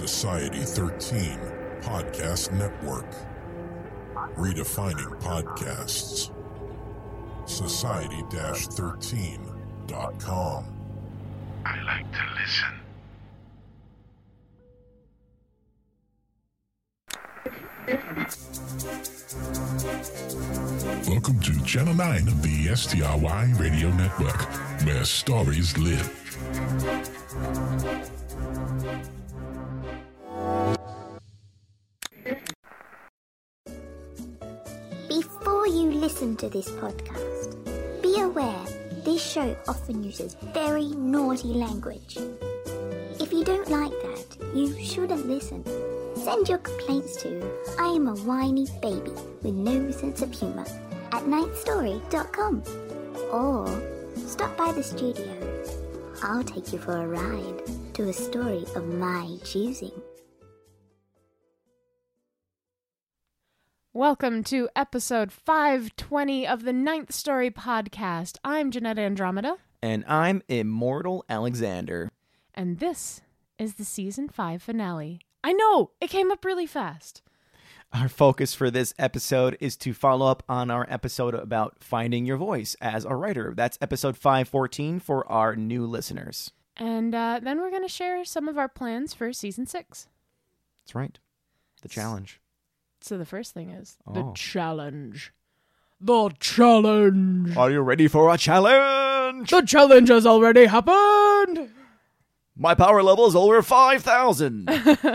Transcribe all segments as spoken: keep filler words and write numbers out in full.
Society thirteen Podcast Network. Redefining podcasts. Society thirteen dot com. I like to listen. Welcome to Channel nine of the S T R Y Radio Network, where stories live. Before you listen to this podcast, be aware this show often uses very naughty language. If you don't like that, you shouldn't listen. Send your complaints to I am a whiny baby with no sense of humor at ninth story dot com, or stop by the studio. I'll take you for a ride to a story of my choosing. Welcome to episode five twenty of the Ninth Story Podcast. I'm Jeanette Andromeda. And I'm Immortal Alexander. And this is the season five finale. I know! It came up really fast. Our focus for this episode is to follow up on our episode about finding your voice as a writer. That's episode five fourteen for our new listeners. And uh, then we're going to share some of our plans for season six. That's right. The challenge. So the first thing is oh. the challenge. The challenge. Are you ready for a challenge? The challenge has already happened. My power level is over five thousand.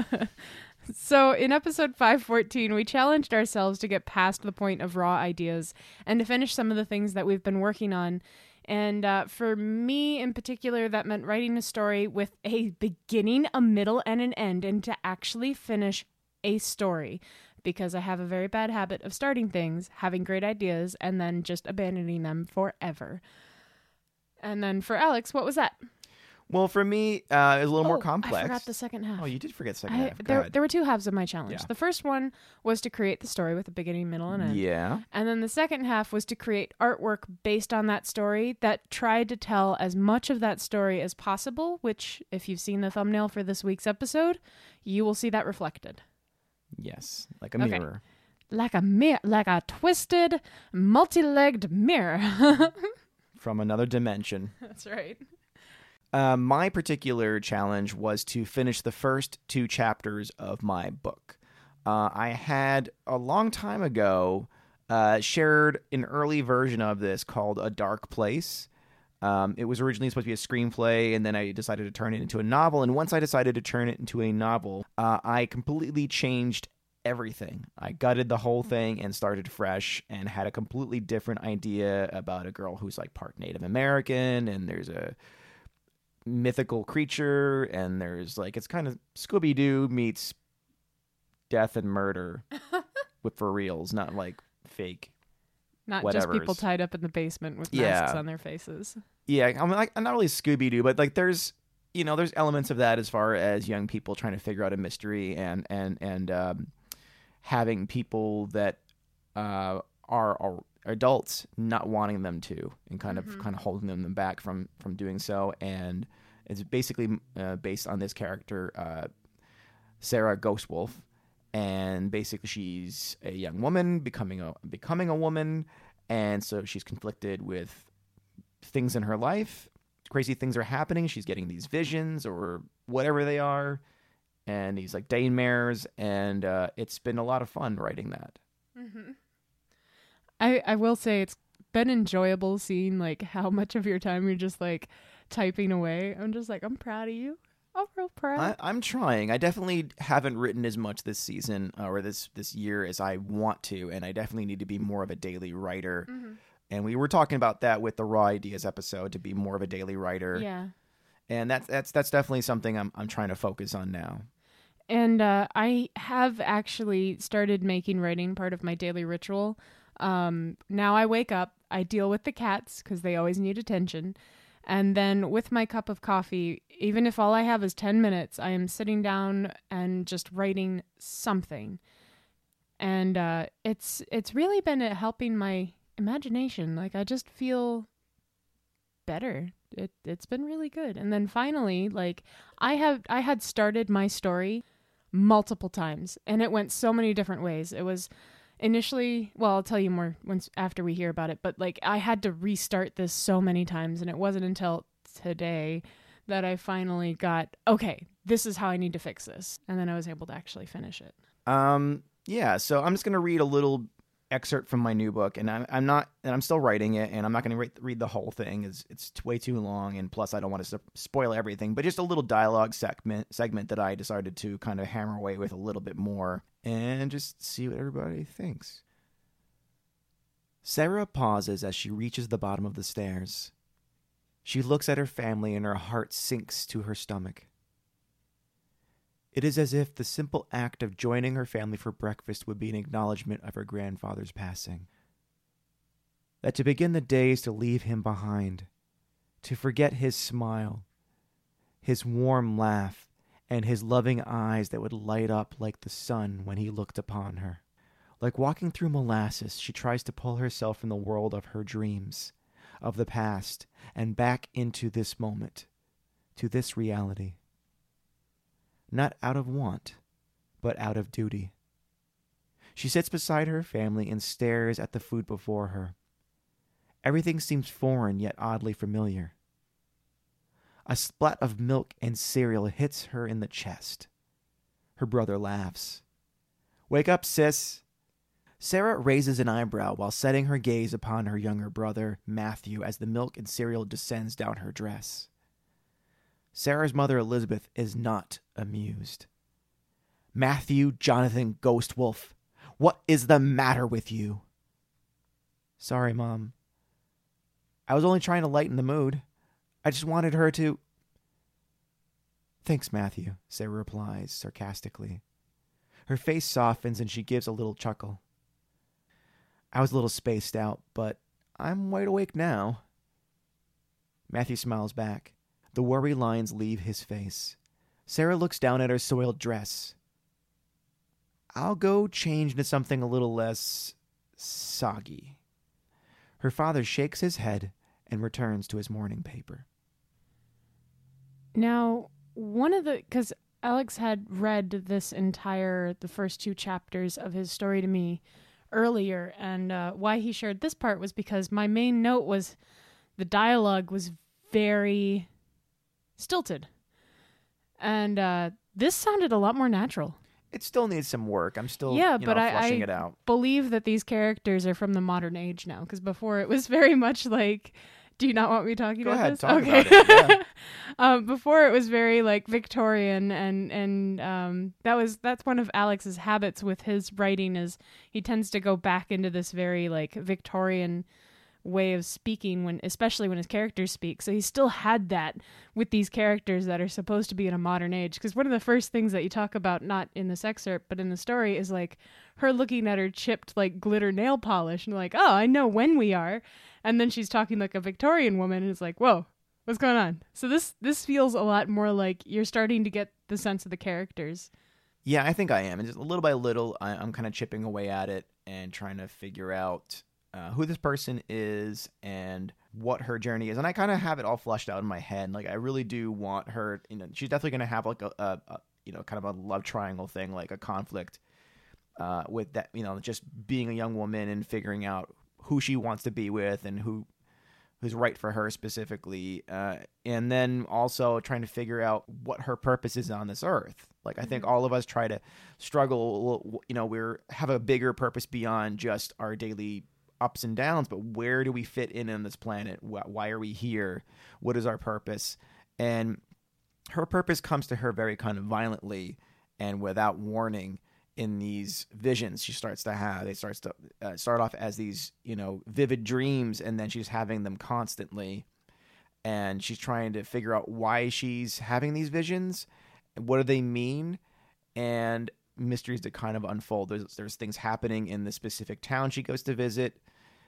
So in episode five fourteen, we challenged ourselves to get past the point of raw ideas and to finish some of the things that we've been working on. And uh, for me in particular, that meant writing a story with a beginning, a middle, and an end, and to actually finish a story. Because I have a very bad habit of starting things, having great ideas, and then just abandoning them forever. And then for Alex, what was that? Well, for me, uh, it was a little oh, more complex. I forgot the second half. Oh, you did forget the second I, half. there, there were two halves of my challenge. Yeah. The first one was to create the story with a beginning, middle, and end. Yeah. And then the second half was to create artwork based on that story that tried to tell as much of that story as possible, which, if you've seen the thumbnail for this week's episode, you will see that reflected. Yes, like a Okay. mirror. Like a mirror, like a twisted, multi-legged mirror. From another dimension. That's right. Uh, my particular challenge was to finish the first two chapters of my book. Uh, I had, a long time ago, uh, shared an early version of this called A Dark Place. Um, it was originally supposed to be a screenplay, and then I decided to turn it into a novel. And once I decided to turn it into a novel, uh, I completely changed everything. I gutted the whole thing and started fresh and had a completely different idea about a girl who's like part Native American, and there's a mythical creature, and there's like, it's kind of Scooby-Doo meets death and murder with for reals, not like fake. Not Whatevers. just people tied up in the basement with masks Yeah. on their faces. Yeah, I mean, like, not really Scooby-Doo, but like there's, you know, there's elements of that as far as young people trying to figure out a mystery and and and um, having people that uh, are, are adults not wanting them to, and kind Mm-hmm. of kind of holding them back from from doing so. And it's basically uh, based on this character, uh, Sarah Ghostwolf. And basically, she's a young woman becoming a becoming a woman, and so she's conflicted with things in her life. Crazy things are happening. She's getting these visions or whatever they are, and these like daymares, and uh, it's been a lot of fun writing that. Mm-hmm. I I will say it's been enjoyable seeing like how much of your time you're just like typing away. I'm just like, I'm proud of you. I'm real proud. I, I'm trying. I definitely haven't written as much this season uh, or this this year as I want to, and I definitely need to be more of a daily writer. Mm-hmm. And we were talking about that with the Raw Ideas episode, to be more of a daily writer. Yeah. And that's that's that's definitely something I'm I'm trying to focus on now. And uh, I have actually started making writing part of my daily ritual. Um, now I wake up, I deal with the cats because they always need attention. And then with my cup of coffee, even if all I have is ten minutes, I am sitting down and just writing something. And uh, it's it's really been uh, helping my imagination. Like, I just feel better. It it's been really good. And then finally, like, I have I had started my story multiple times, and it went so many different ways. It was initially, well, I'll tell you more once after we hear about it, but like I had to restart this so many times, and it wasn't until today that I finally got, okay, this is how I need to fix this. And then I was able to actually finish it. Um, yeah, so I'm just going to read a little excerpt from my new book, and I'm, I'm not, and I'm still writing it, and I'm not going to re- read the whole thing. It's, it's way too long, and plus I don't want to spoil everything, but just a little dialogue segment, segment that I decided to kind of hammer away with a little bit more and just see what everybody thinks. Sarah pauses as she reaches the bottom of the stairs. She looks at her family and her heart sinks to her stomach. It is as if the simple act of joining her family for breakfast would be an acknowledgement of her grandfather's passing. That to begin the day is to leave him behind, to forget his smile, his warm laugh, and his loving eyes that would light up like the sun when he looked upon her. Like walking through molasses, she tries to pull herself from the world of her dreams, of the past, and back into this moment, to this reality. Not out of want, but out of duty. She sits beside her family and stares at the food before her. Everything seems foreign yet oddly familiar. A splat of milk and cereal hits her in the chest. Her brother laughs. "Wake up, sis." Sarah raises an eyebrow while setting her gaze upon her younger brother, Matthew, as the milk and cereal descends down her dress. Sarah's mother, Elizabeth, is not amused. "Matthew Jonathan Ghost Wolf, what is the matter with you?" "Sorry, Mom. I was only trying to lighten the mood. I just wanted her to..." "Thanks, Matthew," Sarah replies sarcastically. Her face softens and she gives a little chuckle. "I was a little spaced out, but I'm wide awake now." Matthew smiles back. The worry lines leave his face. Sarah looks down at her soiled dress. "I'll go change into something a little less soggy." Her father shakes his head and returns to his morning paper. Now, one of the, because Alex had read this entire, the first two chapters of his story to me earlier, and uh, why he shared this part was because my main note was the dialogue was very stilted. And uh, this sounded a lot more natural. It still needs some work. I'm still yeah, you but know, I, flushing I it out. believe that these characters are from the modern age now, because before it was very much like, do you not want me talking Go about ahead, this? talk okay. about it. Yeah. um, before it was very like Victorian, and and um, that was that's one of Alex's habits with his writing is he tends to go back into this very like Victorian way of speaking when, especially when his characters speak. So he still had that with these characters that are supposed to be in a modern age. Because one of the first things that you talk about, not in this excerpt, but in the story, is like her looking at her chipped like glitter nail polish and like, oh, I know when we are. And then she's talking like a Victorian woman and it's like, whoa, what's going on? So this this feels a lot more like you're starting to get the sense of the characters. Yeah, I think I am. And just little by little, I, I'm kind of chipping away at it and trying to figure out Uh, who this person is and what her journey is. And I kind of have it all flushed out in my head. Like, I really do want her, you know, she's definitely going to have like a, a, a, you know, kind of a love triangle thing, like a conflict uh, with that, you know, just being a young woman and figuring out who she wants to be with and who who's right for her specifically. Uh, and then also trying to figure out what her purpose is on this earth. Like, I think all of us try to struggle, you know, we're have a bigger purpose beyond just our daily ups and downs, but where do we fit in on this planet? Why are we here? What is our purpose? And her purpose comes to her very kind of violently and without warning in these visions she starts to have. It starts to uh, start off as these, you know, vivid dreams, and then she's having them constantly. And she's trying to figure out why she's having these visions, and what do they mean, and mysteries that kind of unfold. There's, there's things happening in the specific town she goes to visit,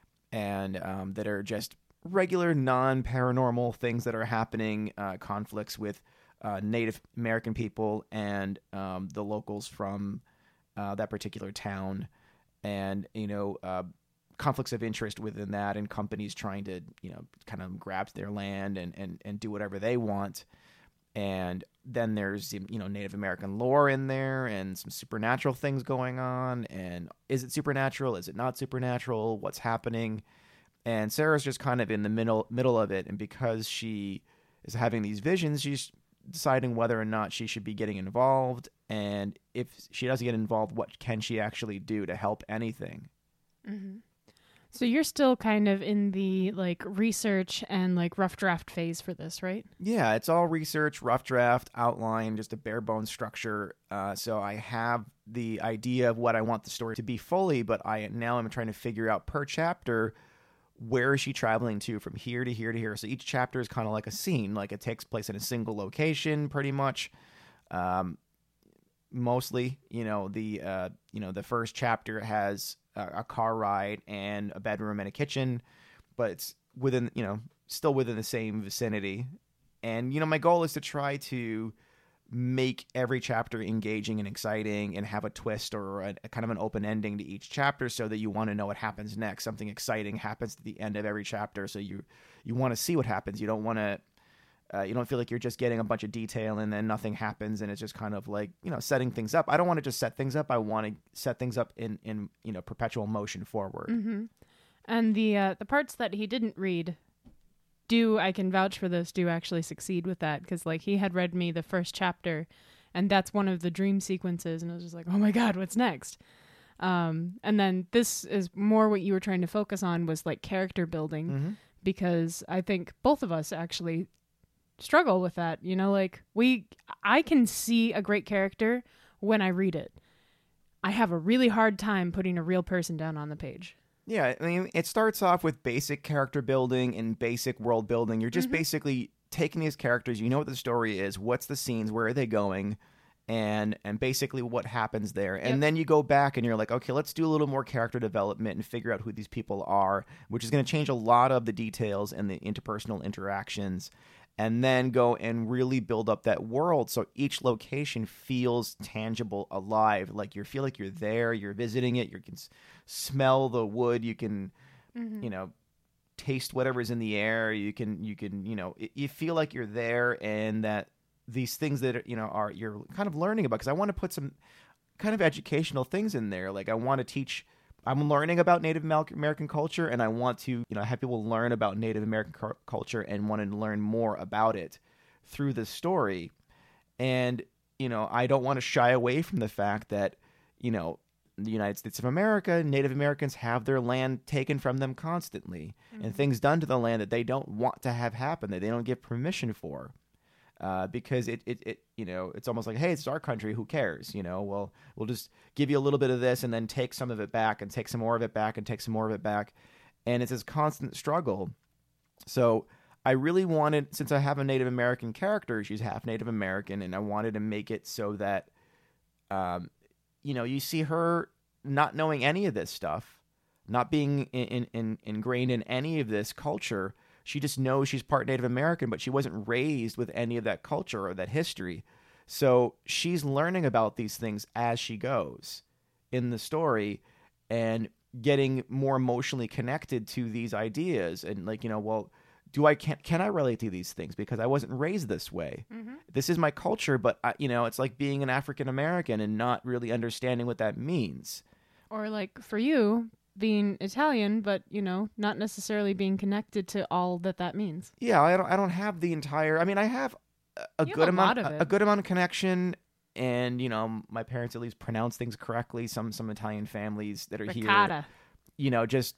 and um, that are just regular non-paranormal things that are happening, uh, conflicts with uh, Native American people and um, the locals from uh, that particular town, and, you know, uh, conflicts of interest within that, and companies trying to, you know, kind of grab their land and, and, and do whatever they want. And then there's, you know, Native American lore in there and some supernatural things going on. And is it supernatural? Is it not supernatural? What's happening? And Sarah's just kind of in the middle middle of it. And because she is having these visions, she's deciding whether or not she should be getting involved. And if she doesn't get involved, what can she actually do to help anything? Mm-hmm. So you're still kind of in the like research and like rough draft phase for this, right? Yeah, it's all research, rough draft, outline, just a bare bones structure. Uh, so I have the idea of what I want the story to be fully, but I now I'm trying to figure out per chapter, where is she traveling to from here to here to here. So each chapter is kind of like a scene, like it takes place in a single location, pretty much. Um, mostly, you know, the uh, you know the first chapter has a car ride and a bedroom and a kitchen, but it's within, you know, still within the same vicinity. And, you know, my goal is to try to make every chapter engaging and exciting and have a twist or a, a kind of an open ending to each chapter so that you want to know what happens next. Something exciting happens at the end of every chapter. So you, you want to see what happens. You don't want to, Uh, you don't feel like you're just getting a bunch of detail and then nothing happens and it's just kind of like, you know, setting things up. I don't want to just set things up. I want to set things up in, in you know, perpetual motion forward. Mm-hmm. And the uh, the parts that he didn't read, do, I can vouch for this, do actually succeed with that. Because, like, he had read me the first chapter and that's one of the dream sequences. And I was just like, oh my God, what's next? Um, and then this is more what you were trying to focus on was, like, character building. Mm-hmm. Because I think both of us actually struggle with that, you know, like we I can see a great character when I read it. I have a really hard time putting a real person down on the page. Yeah, I mean, it starts off with basic character building and basic world building. You're just mm-hmm. basically taking these characters, you know what the story is, what's the scenes, where are they going, and and basically what happens there. And yep. then you go back and you're like, okay, let's do a little more character development and figure out who these people are, which is going to change a lot of the details and the interpersonal interactions. And then go and really build up that world so each location feels tangible, alive. Like you feel like you're there, you're visiting it, you can s- smell the wood, you can, mm-hmm. you know, taste whatever's in the air. You can, you can, you know, it, you feel like you're there, and that these things that, you know, are you're kind of learning about. Because I want to put some kind of educational things in there. Like I want to teach. I'm learning about Native American culture, and I want to, you know, have people learn about Native American cu- culture and want to learn more about it through the story. And, you know, I don't want to shy away from the fact that, you know, the United States of America, Native Americans have their land taken from them constantly, mm-hmm. and things done to the land that they don't want to have happen, that they don't give permission for. Uh, because it, it, it, you know, it's almost like, hey, it's our country. Who cares? You know, well, we'll just give you a little bit of this and then take some of it back and take some more of it back and take some more of it back. And it's this constant struggle. So I really wanted, since I have a Native American character, she's half Native American, and I wanted to make it so that, um, you know, you see her not knowing any of this stuff, not being in, in, in, ingrained in any of this culture. She just knows she's part Native American, but she wasn't raised with any of that culture or that history. So she's learning about these things as she goes in the story and getting more emotionally connected to these ideas. And like, you know, well, do I, can, can I relate to these things? Because I wasn't raised this way. Mm-hmm. This is my culture, but I, you know, it's like being an African American and not really understanding what that means. Or like for you, being Italian, but, you know, not necessarily being connected to all that that means. Yeah, I don't I don't have the entire, I mean, I have a, a good have a amount lot of a, it. a good amount of connection, and, you know, my parents at least pronounce things correctly. Some some Italian families that are Ricotta. here, you know, just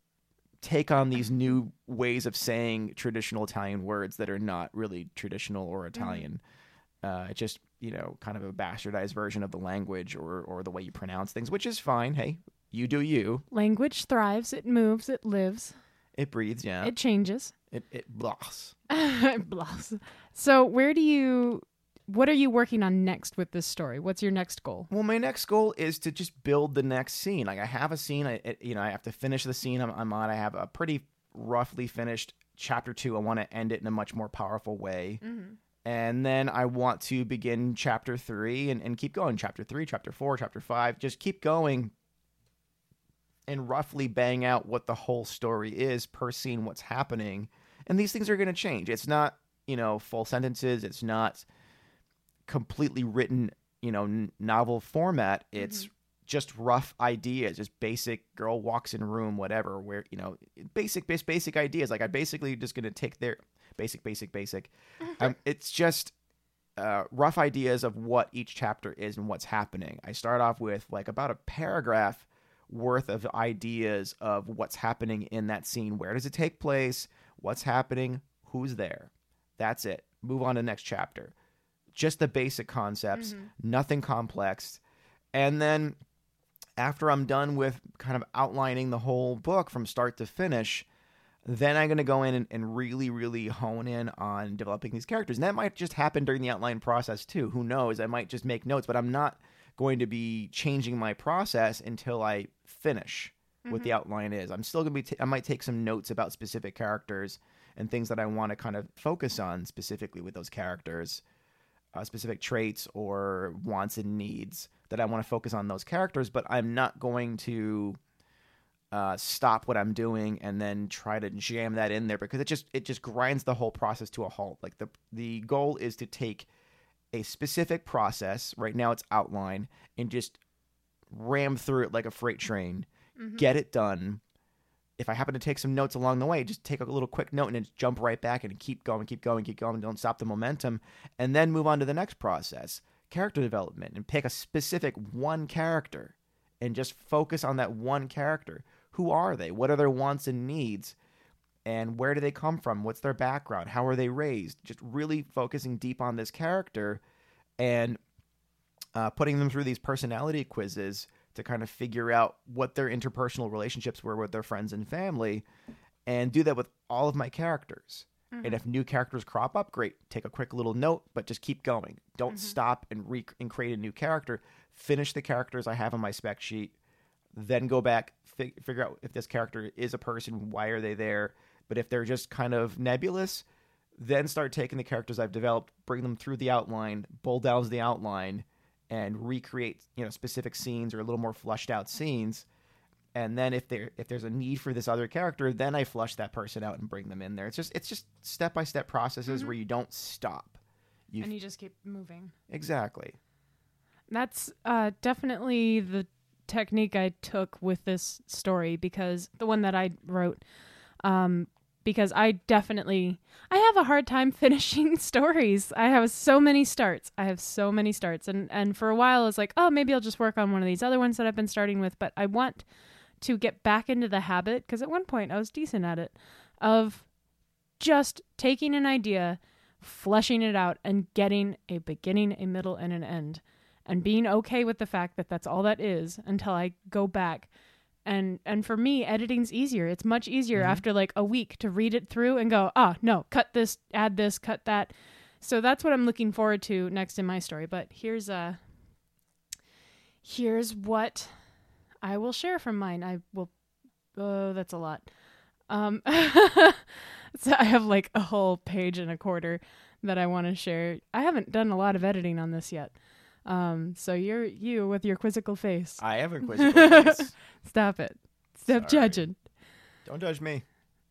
take on these new ways of saying traditional Italian words that are not really traditional or Italian. Mm-hmm. Uh, it's just, you know, kind of a bastardized version of the language or or the way you pronounce things, which is fine. Hey, you do you. Language thrives. It moves. It lives. It breathes, yeah. It changes. It it blahs. It blahs. So where do you, what are you working on next with this story? What's your next goal? Well, my next goal is to just build the next scene. Like I have a scene, I it, you know, I have to finish the scene I'm, I'm on. I have a pretty roughly finished chapter two. I want to end it in a much more powerful way. Mm-hmm. And then I want to begin chapter three and, and keep going. Chapter three, chapter four, chapter five. Just keep going and roughly bang out what the whole story is per scene, what's happening. And these things are going to change. It's not, you know, full sentences. It's not completely written, you know, n- novel format. It's mm-hmm. just rough ideas, just basic girl walks in room, whatever, where, you know, basic, basic, basic ideas. Like, I'm basically just going to take their basic, basic, basic. um, it's just uh, rough ideas of what each chapter is and what's happening. I start off with like about a paragraph worth of ideas of what's happening in that scene. Where does it take place? What's happening? Who's there? That's it. Move on to the next chapter. Just the basic concepts, mm-hmm. nothing complex. And then after I'm done with kind of outlining the whole book from start to finish, then I'm going to go in and, and really, really hone in on developing these characters. And that might just happen during the outline process too. Who knows? I might just make notes, but I'm not going to be changing my process until I finish mm-hmm. what the outline is. I'm still going to be, t- I might take some notes about specific characters and things that I want to kind of focus on specifically with those characters, uh, specific traits or wants and needs that I want to focus on those characters, but I'm not going to uh, stop what I'm doing and then try to jam that in there, because it just it just grinds the whole process to a halt. Like the the goal is to take a specific process, right now it's outline, and just ram through it like a freight train, mm-hmm. get it done. If I happen to take some notes along the way, just take a little quick note and then jump right back and keep going, keep going, keep going. Don't stop the momentum, and then move on to the next process, character development, and pick a specific one character and just focus on that one character. Who are they? What are their wants and needs? And where do they come from? What's their background? How are they raised? Just really focusing deep on this character and uh, putting them through these personality quizzes to kind of figure out what their interpersonal relationships were with their friends and family, and do that with all of my characters. Mm-hmm. And if new characters crop up, great. Take a quick little note, but just keep going. Don't mm-hmm. stop and, re- and create a new character. Finish the characters I have on my spec sheet. Then go back, fig- figure out if this character is a person, why are they there? But if they're just kind of nebulous, then start taking the characters I've developed, bring them through the outline, bull downs the outline, and recreate, you know, specific scenes or a little more fleshed out scenes. And then if there if there's a need for this other character, then I flush that person out and bring them in there. It's just it's just step by step processes mm-hmm. where you don't stop. You and you just keep moving. Exactly. That's uh, definitely the technique I took with this story, because the one that I wrote, um, because I definitely, I have a hard time finishing stories. I have so many starts. I have so many starts. And, and for a while, it's like, oh, maybe I'll just work on one of these other ones that I've been starting with. But I want to get back into the habit, because at one point I was decent at it, of just taking an idea, fleshing it out, and getting a beginning, a middle, and an end. And being okay with the fact that that's all that is until I go back. And and for me, editing's easier. It's much easier mm-hmm. after like a week to read it through and go, ah, no, cut this, add this, cut that. So that's what I'm looking forward to next in my story. But here's uh, here's what I will share from mine. I will, oh, that's a lot. Um, so I have like a whole page and a quarter that I want to share. I haven't done a lot of editing on this yet. Um, so you're you with your quizzical face. I have a quizzical face. Stop it. Stop Sorry. judging. Don't judge me.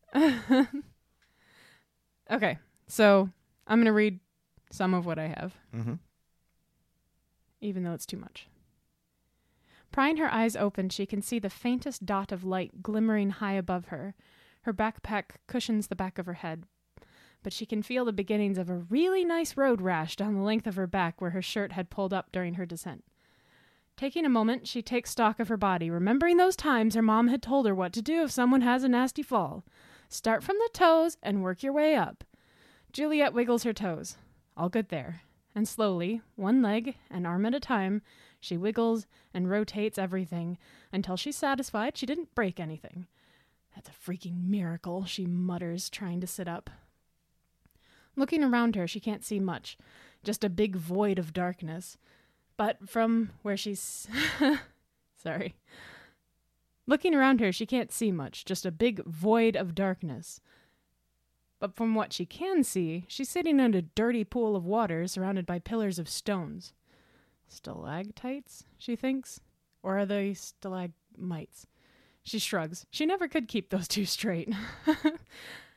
Okay, so I'm going to read some of what I have. Mm-hmm. Even though it's too much. Prying her eyes open, she can see the faintest dot of light glimmering high above her. Her backpack cushions the back of her head, but she can feel the beginnings of a really nice road rash down the length of her back where her shirt had pulled up during her descent. Taking a moment, she takes stock of her body, remembering those times her mom had told her what to do if someone has a nasty fall. Start from the toes and work your way up. Juliet wiggles her toes. All good there. And slowly, one leg and arm at a time, she wiggles and rotates everything until she's satisfied she didn't break anything. That's a freaking miracle, she mutters, trying to sit up. Looking around her, she can't see much, just a big void of darkness. But from where she's... Sorry. Looking around her, she can't see much, just a big void of darkness. But from what she can see, she's sitting in a dirty pool of water surrounded by pillars of stones. Stalactites, she thinks? Or are they stalagmites? She shrugs. She never could keep those two straight.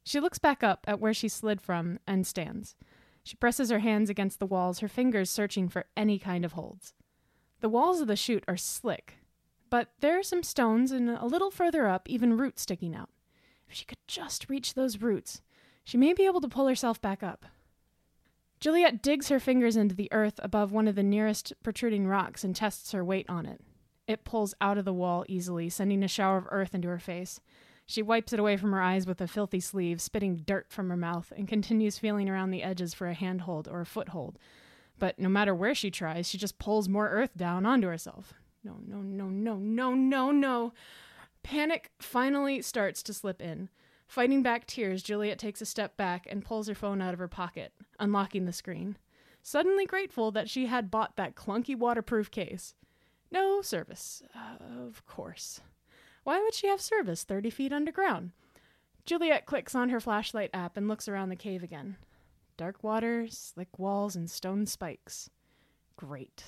She looks back up at where she slid from and stands. She presses her hands against the walls, her fingers searching for any kind of holds. The walls of the chute are slick, but there are some stones and a little further up, even roots sticking out. If she could just reach those roots, she may be able to pull herself back up. Juliet digs her fingers into the earth above one of the nearest protruding rocks and tests her weight on it. It pulls out of the wall easily, sending a shower of earth into her face. She wipes it away from her eyes with a filthy sleeve, spitting dirt from her mouth, and continues feeling around the edges for a handhold or a foothold. But no matter where she tries, she just pulls more earth down onto herself. No, no, no, no, no, no, no. Panic finally starts to slip in. Fighting back tears, Juliet takes a step back and pulls her phone out of her pocket, unlocking the screen. Suddenly grateful that she had bought that clunky waterproof case. No service, uh, of course. Why would she have service thirty feet underground? Juliet clicks on her flashlight app and looks around the cave again. Dark water, slick walls, and stone spikes. Great.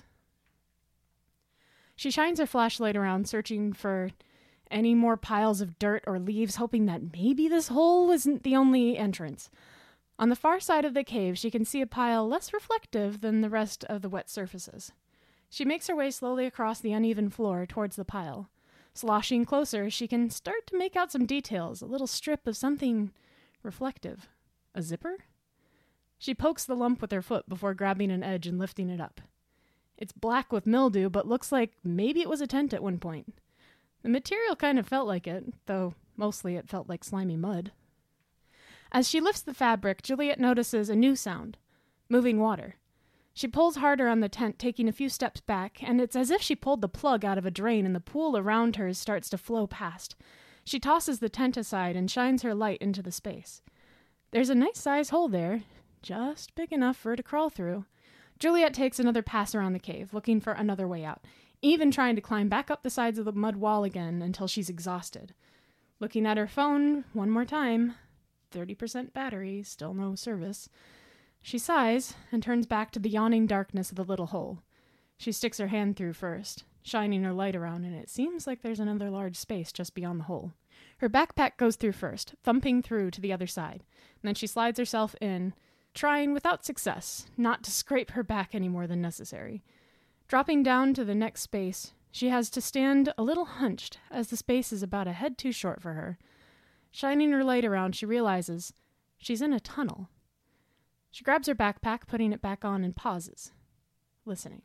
She shines her flashlight around, searching for any more piles of dirt or leaves, hoping that maybe this hole isn't the only entrance. On the far side of the cave, she can see a pile less reflective than the rest of the wet surfaces. She makes her way slowly across the uneven floor towards the pile. Sloshing closer, she can start to make out some details, a little strip of something reflective. A zipper? She pokes the lump with her foot before grabbing an edge and lifting it up. It's black with mildew, but looks like maybe it was a tent at one point. The material kind of felt like it, though mostly it felt like slimy mud. As she lifts the fabric, Juliet notices a new sound, moving water. She pulls harder on the tent, taking a few steps back, and it's as if she pulled the plug out of a drain and the pool around her starts to flow past. She tosses the tent aside and shines her light into the space. There's a nice-sized hole there, just big enough for her to crawl through. Juliet takes another pass around the cave, looking for another way out, even trying to climb back up the sides of the mud wall again until she's exhausted. Looking at her phone one more time, thirty percent battery, still no service. She sighs and turns back to the yawning darkness of the little hole. She sticks her hand through first, shining her light around, and it seems like there's another large space just beyond the hole. Her backpack goes through first, thumping through to the other side, and then she slides herself in, trying without success not to scrape her back any more than necessary. Dropping down to the next space, she has to stand a little hunched, as the space is about a head too short for her. Shining her light around, she realizes she's in a tunnel. She grabs her backpack, putting it back on, and pauses, listening.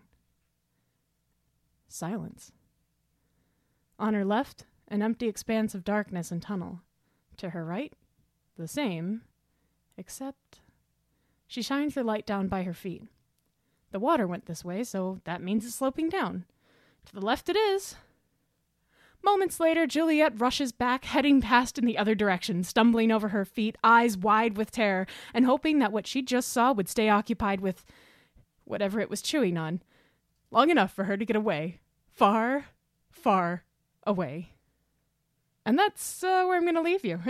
Silence. On her left, an empty expanse of darkness and tunnel. To her right, the same, except she shines her light down by her feet. The water went this way, so that means it's sloping down. To the left it is. Moments later, Juliet rushes back, heading past in the other direction, stumbling over her feet, eyes wide with terror, and hoping that what she just saw would stay occupied with whatever it was chewing on, long enough for her to get away. Far, far away. And that's uh, where I'm going to leave you.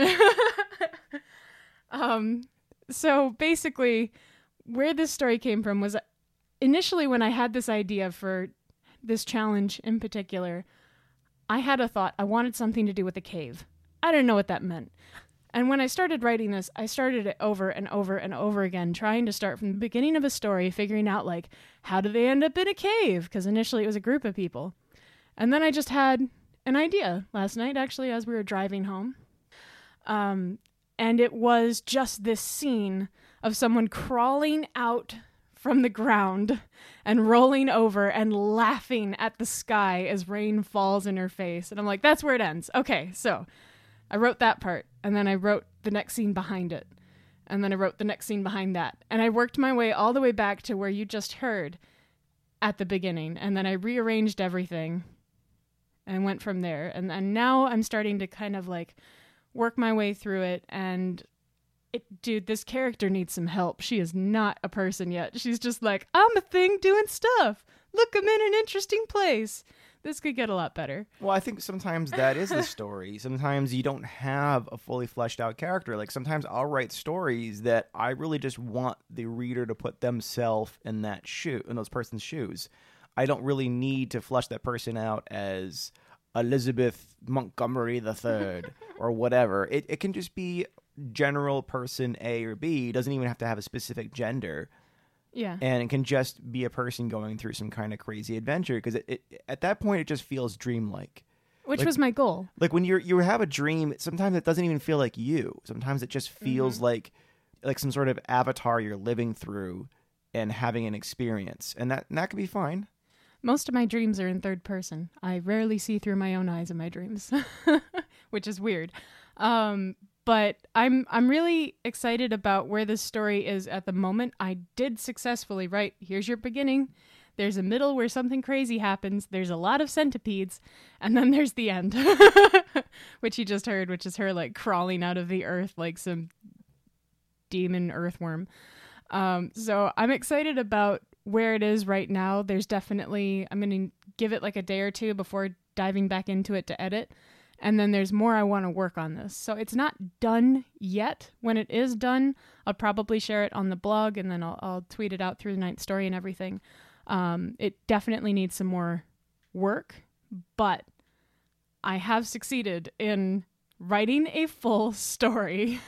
um, so basically, where this story came from was initially when I had this idea for this challenge in particular, I had a thought. I wanted something to do with a cave. I didn't know what that meant. And when I started writing this, I started it over and over and over again, trying to start from the beginning of a story, figuring out, like, how do they end up in a cave? Because initially it was a group of people. And then I just had an idea last night, actually, as we were driving home. Um, and it was just this scene of someone crawling out from the ground and rolling over and laughing at the sky as rain falls in her face. And I'm like, that's where it ends. Okay, so I wrote that part, and then I wrote the next scene behind it, and then I wrote the next scene behind that. And I worked my way all the way back to where you just heard at the beginning, and then I rearranged everything and went from there. And, and now I'm starting to kind of like work my way through it, and It, dude, this character needs some help. She is not a person yet. She's just like, I'm a thing doing stuff. Look, I'm in an interesting place. This could get a lot better. Well, I think sometimes that is the story. Sometimes you don't have a fully fleshed out character. Like sometimes I'll write stories that I really just want the reader to put themselves in that shoe, in those person's shoes. I don't really need to flesh that person out as Elizabeth Montgomery the Third or whatever. It it can just be general person A or B. It doesn't even have to have a specific gender. Yeah. And it can just be a person going through some kind of crazy adventure, because it, it, at that point, it just feels dreamlike. Which like, was my goal. Like when you're, you have a dream, sometimes it doesn't even feel like you. Sometimes it just feels mm-hmm. like like some sort of avatar you're living through and having an experience. And that, and that can be fine. Most of my dreams are in third person. I rarely see through my own eyes in my dreams, which is weird. Um, but I'm I'm really excited about where this story is at the moment. I did successfully write, here's your beginning. There's a middle where something crazy happens. There's a lot of centipedes. And then there's the end, which you just heard, which is her like crawling out of the earth like some demon earthworm. Um, so I'm excited about where it is right now. There's definitely, I'm going to give it like a day or two before diving back into it to edit. And then there's more I want to work on this. So it's not done yet. When it is done, I'll probably share it on the blog, and then I'll, I'll tweet it out through the Ninth Story and everything. Um, it definitely needs some more work, but I have succeeded in writing a full story.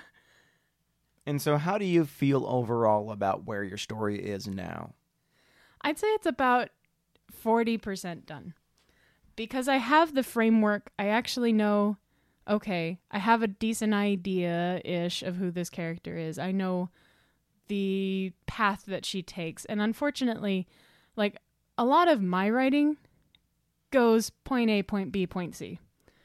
And so how do you feel overall about where your story is now? I'd say it's about forty percent done. Because I have the framework, I actually know, okay, I have a decent idea-ish of who this character is. I know the path that she takes. And unfortunately, like, a lot of my writing goes point A, point B, point C.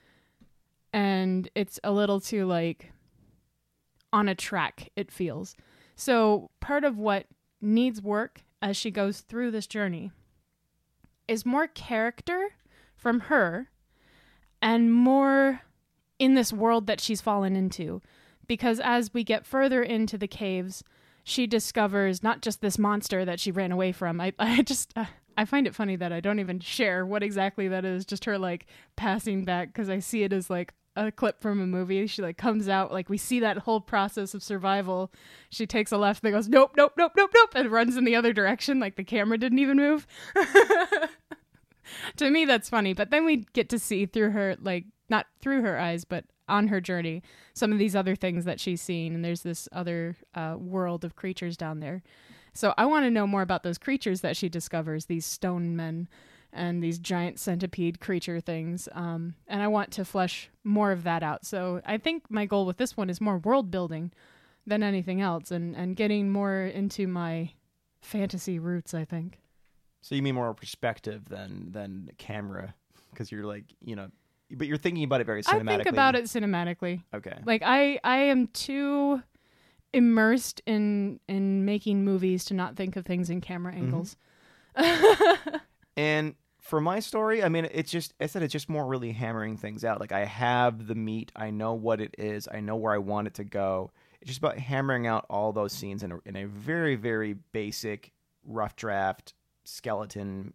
And it's a little too, like, on a track, it feels. So part of what needs work as she goes through this journey is more character from her and more in this world that she's fallen into. Because as we get further into the caves, she discovers not just this monster that she ran away from. I, I just, uh, I find it funny that I don't even share what exactly that is, just her like passing back, because I see it as like a clip from a movie. She like comes out, like we see that whole process of survival. She takes a left and goes, nope, nope, nope, nope, nope, and runs in the other direction. Like the camera didn't even move. To me, that's funny. But then we get to see through her, like not through her eyes, but on her journey, some of these other things that she's seen. And there's this other uh, world of creatures down there. So I want to know more about those creatures that she discovers, these stone men and these giant centipede creature things. Um, and I want to flesh more of that out. So I think my goal with this one is more world building than anything else, and, and getting more into my fantasy roots, I think. So you mean more perspective than than camera, because you're like, you know, but you're thinking about it very cinematically. I think about it cinematically. Okay. Like I, I am too immersed in in making movies to not think of things in camera angles. Mm-hmm. And for my story, I mean, it's just, I said it's just more really hammering things out. Like I have the meat, I know what it is, I know where I want it to go. It's just about hammering out all those scenes in a, in a very, very basic, rough draft skeleton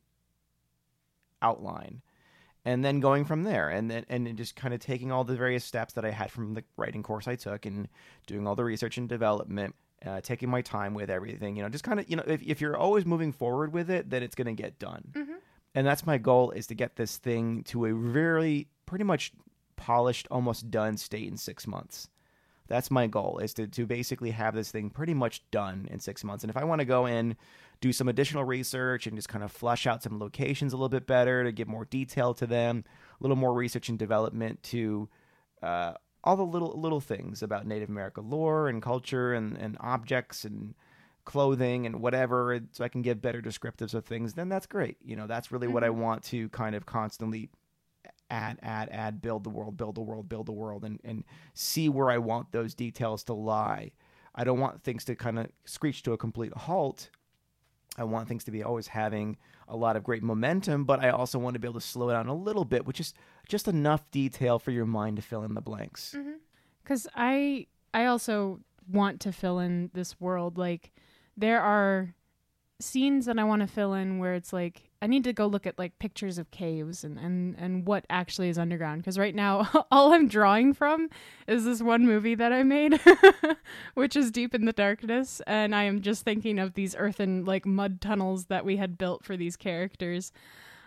outline, and then going from there, and then and just kind of taking all the various steps that I had from the writing course I took, and doing all the research and development, uh, taking my time with everything, you know, just kind of, you know, if, if you're always moving forward with it, then it's going to get done. Mm-hmm. And that's my goal, is to get this thing to a very pretty much polished, almost done state in six months. That's my goal, is to, to basically have this thing pretty much done in six months. And if I want to go in, do some additional research and just kind of flesh out some locations a little bit better to give more detail to them, a little more research and development to uh, all the little little things about Native America lore and culture and, and objects and clothing and whatever, so I can give better descriptives of things, then that's great. You know, that's really mm-hmm. what I want to kind of constantly add, add, add, build the world, build the world, build the world, and, and see where I want those details to lie. I don't want things to kind of screech to a complete halt. I want things to be always having a lot of great momentum, but I also want to be able to slow down a little bit, which is just enough detail for your mind to fill in the blanks. Because mm-hmm. I, I also want to fill in this world. Like, there are scenes that I want to fill in where it's like, I need to go look at like pictures of caves and, and, and what actually is underground. Because right now, all I'm drawing from is this one movie that I made, which is Deep in the Darkness. And I am just thinking of these earthen like mud tunnels that we had built for these characters.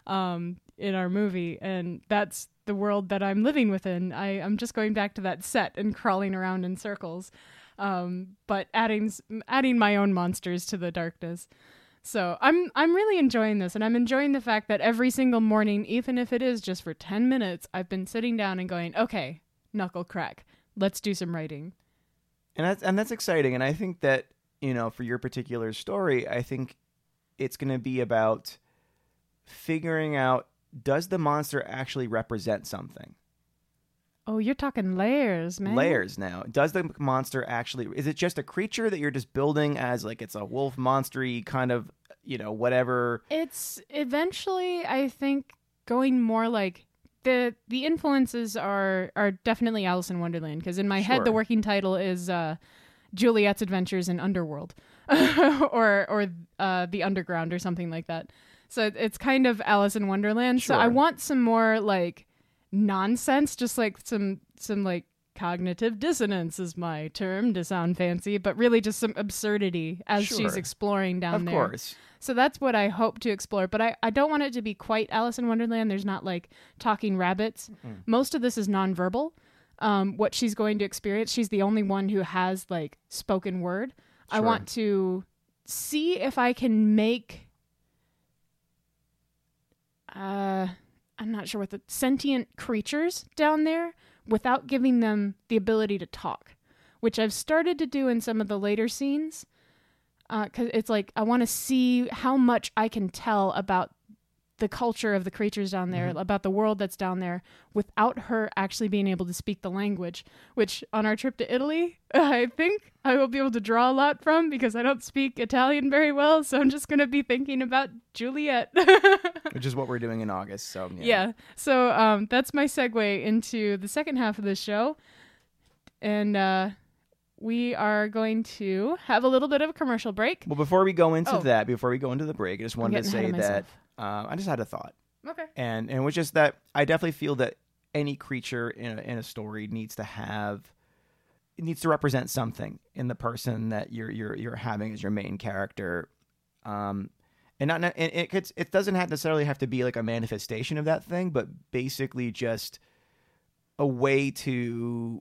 um, in our movie, and that's the world that I'm living within. I, I'm just going back to that set and crawling around in circles, um, but adding adding my own monsters to the darkness. So I'm I'm really enjoying this, and I'm enjoying the fact that every single morning, even if it is just for ten minutes, I've been sitting down and going, okay, knuckle crack, let's do some writing. And that's and that's exciting. And I think that, you know, for your particular story, I think it's going to be about figuring out, does the monster actually represent something? Oh, you're talking layers, man. Layers now. Does the monster actually, is it just a creature that you're just building as like it's a wolf monster-y kind of, you know, whatever? It's eventually, I think, going more like the the influences are are definitely Alice in Wonderland, because in my Sure. head the working title is uh, Juliet's Adventures in Underworld or or uh, the Underground or something like that. So it's kind of Alice in Wonderland. Sure. So I want some more like nonsense, just like some some like cognitive dissonance is my term to sound fancy, but really just some absurdity as Sure. she's exploring down Of there. course. So that's what I hope to explore, but I, I don't want it to be quite Alice in Wonderland. There's not like talking rabbits. Mm. Most of this is nonverbal. Um, what she's going to experience, she's the only one who has like spoken word. I Sure. want to see if I can make uh I'm not sure what the sentient creatures down there without giving them the ability to talk, which I've started to do in some of the later scenes. Uh, 'cause it's like, I want to see how much I can tell about the culture of the creatures down there, Mm-hmm. about the world that's down there, without her actually being able to speak the language, which on our trip to Italy, I think I will be able to draw a lot from, because I don't speak Italian very well. So I'm just going to be thinking about Juliet. Which is what we're doing in August. So yeah. Yeah. So um, that's my segue into the second half of the show. And uh, we are going to have a little bit of a commercial break. Well, before we go into Oh. that, before we go into the break, I just wanted to getting say ahead of that myself. uh, I just had a thought. Okay. And and it was just that I definitely feel that any creature in a, in a story needs to have, it needs to represent something in the person that you're you're you're having as your main character, um, and not and it could, it doesn't have necessarily have to be like a manifestation of that thing, but basically just a way to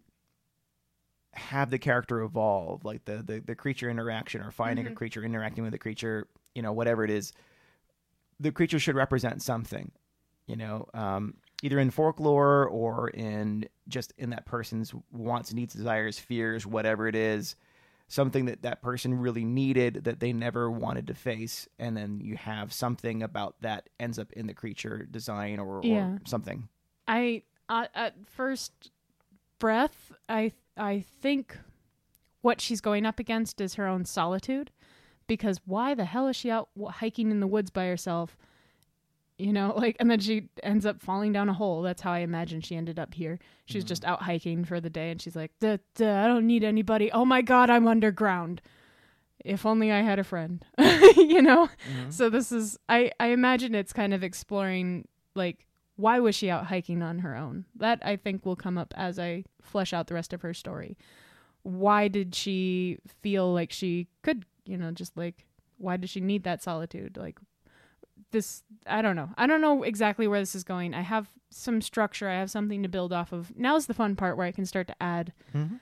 have the character evolve, like the the, the creature interaction, or finding Mm-hmm. a creature, interacting with a creature, you know, whatever it is. The creature should represent something, you know, um, either in folklore or in just in that person's wants, needs, desires, fears, whatever it is, something that that person really needed that they never wanted to face. And then you have something about that ends up in the creature design or, Yeah. or something. I uh, at first breath, I I think what she's going up against is her own solitude, because why the hell is she out w- hiking in the woods by herself? You know, like, and then she ends up falling down a hole. That's how I imagine she ended up here. She's just out hiking for the day, and she's like, duh, duh, I don't need anybody. Oh my God, I'm underground. If only I had a friend, you know? So this is, I, I imagine it's kind of exploring, like, why was she out hiking on her own? That, I think, will come up as I flesh out the rest of her story. Why did she feel like she could, you know, just like, why did she need that solitude? Like, this, I don't know. I don't know exactly where this is going. I have some structure. I have something to build off of. Now's the fun part where I can start to add, Mhm.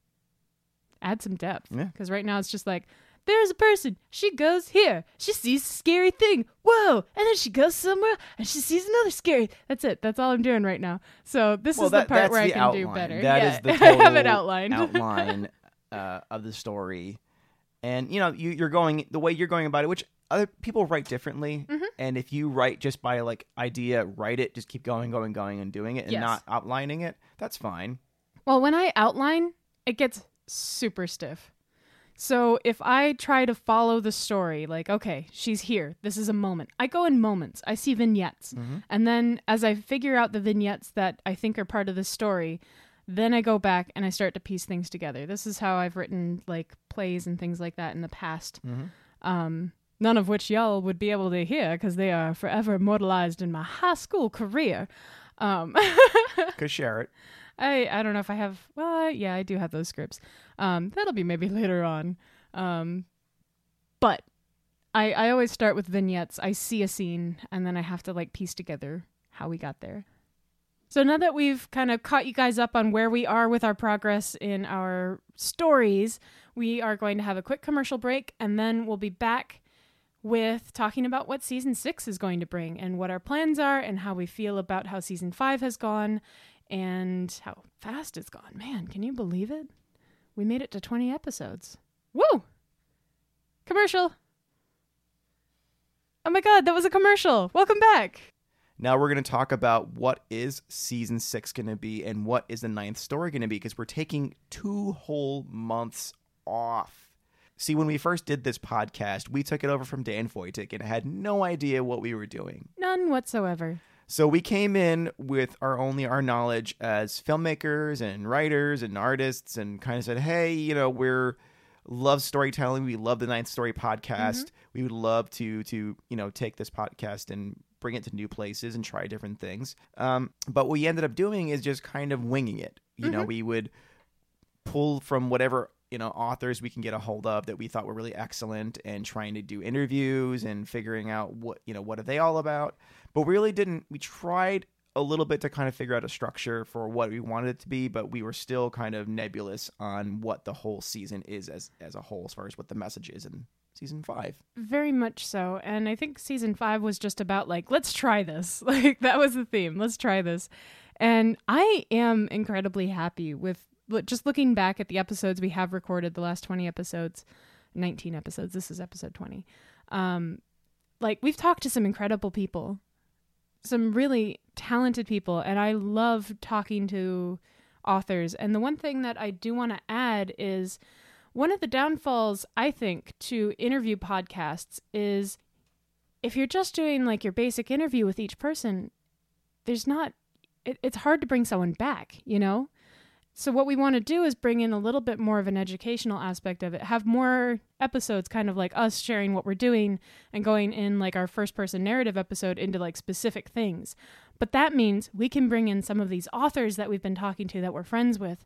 add some depth. Yeah. Because right now it's just like, there's a person. She goes here. She sees a scary thing. Whoa. And then she goes somewhere and she sees another scary. That's it. That's all I'm doing right now. So this Well, is that- the part that's where I the can outline. do better. That yeah. is the I have it total outlined. outline uh, of the story. And, you know, you, you're going the way you're going about it, which other people write differently. Mm-hmm. And if you write just by like idea, write it, just keep going, going, going and doing it and Yes. not outlining it. That's fine. Well, when I outline, it gets super stiff. So if I try to follow the story, like, okay, she's here. This is a moment. I go in moments. I see vignettes. And then as I figure out the vignettes that I think are part of the story, then I go back and I start to piece things together. This is how I've written like plays and things like that in the past. Um, none of which y'all would be able to hear because they are forever immortalized in my high school career. Um, Could share it. I, I don't know if I have, well, yeah, I do have those scripts. Um, that'll be maybe later on. Um, but I, I always start with vignettes. I see a scene and then I have to like piece together how we got there. So now that we've kind of caught you guys up on where we are with our progress in our stories, we are going to have a quick commercial break and then we'll be back with talking about what season six is going to bring and what our plans are and how we feel about how season five has gone and how fast it's gone. Man, can you believe it? We made it to twenty episodes. Woo! Commercial! Oh my god, that was a commercial! Welcome back! Now we're going to talk about what is season six going to be and what is the ninth story going to be, because we're taking two whole months off. See, when we first did this podcast, we took it over from Dan Foytik and had no idea what we were doing. None whatsoever. So we came in with our only our knowledge as filmmakers and writers and artists and kind of said, hey, you know, we're love storytelling. We love the Ninth Story podcast. Mm-hmm. We would love to, to, you know, take this podcast and bring it to new places and try different things. Um, but what we ended up doing is just kind of winging it. You mm-hmm. know, we would pull from whatever, you know, authors we can get a hold of that we thought were really excellent and trying to do interviews and figuring out what, you know, what are they all about. But we really didn't, we tried a little bit to kind of figure out a structure for what we wanted it to be, but we were still kind of nebulous on what the whole season is as, as a whole, as far as what the message is in season five. Very much so. And I think season five was just about like, let's try this. Like that was the theme. Let's try this. And I am incredibly happy with just looking back at the episodes we have recorded, the last twenty episodes, nineteen episodes. This is episode twenty. Um, like we've talked to some incredible people, some really talented people, and I love talking to authors. And the one thing that I do want to add is one of the downfalls, I think, to interview podcasts is if you're just doing like your basic interview with each person, there's not, it, it's hard to bring someone back, you know? So what we want to do is bring in a little bit more of an educational aspect of it, have more episodes kind of like us sharing what we're doing and going in like our first person narrative episode into like specific things. But that means we can bring in some of these authors that we've been talking to that we're friends with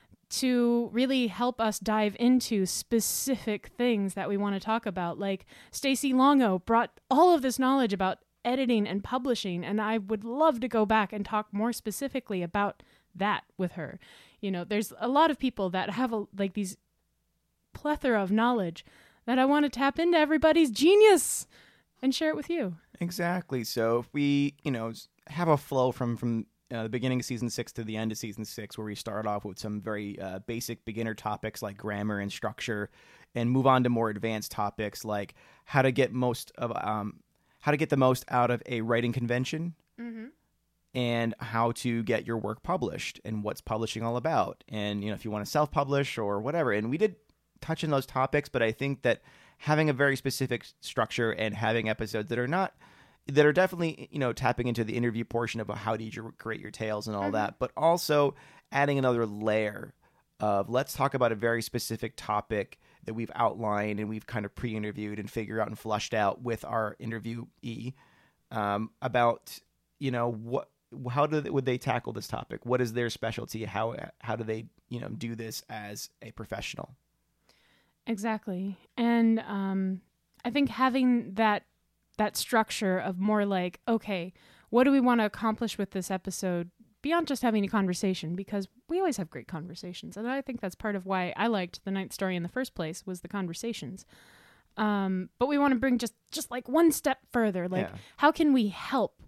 to really help us dive into specific things that we want to talk about. Like Stacey Longo brought all of this knowledge about editing and publishing, and I would love to go back and talk more specifically about that with her. You know, there's a lot of people that have a, like these plethora of knowledge that I want to tap into everybody's genius and share it with you. Exactly. So if we, you know, have a flow from, from uh, the beginning of season six to the end of season six, where we start off with some very uh, basic beginner topics like grammar and structure, and move on to more advanced topics like how to get most of, um, how to get the most out of a writing convention. Mm-hmm. And how to get your work published and what's publishing all about. And, you know, if you want to self-publish or whatever. And we did touch on those topics, but I think that having a very specific structure and having episodes that are not, that are definitely, you know, tapping into the interview portion of how did you create your tales and all mm-hmm. that, but also adding another layer of let's talk about a very specific topic that we've outlined and we've kind of pre-interviewed and figured out and flushed out with our interviewee um, about, you know, what, how do they, would they tackle this topic? What is their specialty? How how do they, you know, do this as a professional? Exactly. And um, I think having that that structure of more like, okay, what do we want to accomplish with this episode beyond just having a conversation? Because we always have great conversations. And I think that's part of why I liked the Ninth Story in the first place, was the conversations. Um, but we want to bring just, just like one step further. Like, yeah. How can we help